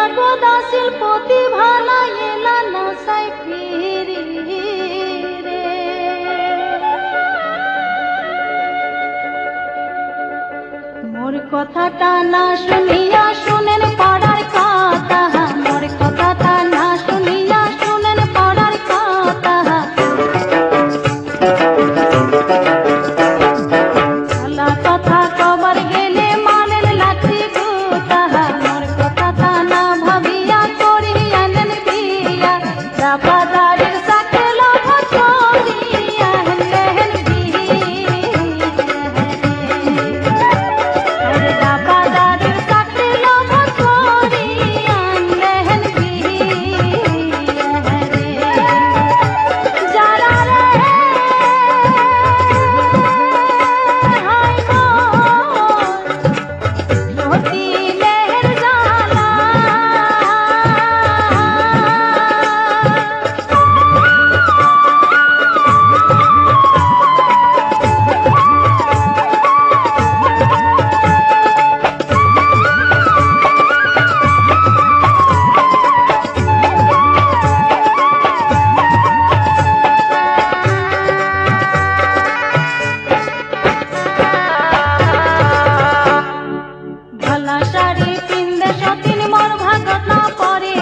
गोदा शिल्पति भाला एला ना साई फिरी रे मोर कथाटा ना शुनिया शुनेन पाड़ार कथा मोर कथाटा ना शुनिया शुनेन पाड़ार कथा भला कथा कबर गेले मानेन लाठी गुता मोर कथाटा ना भाबिया करी आनेन बिया दापादारेर साथे लाभ करिया हेन दापादारेर साथे लाभ करिया हेन जारा रे हाय मोर रोती लेहर जाला भला शाड़ी पिंदे सतीन मोर भागत ना परे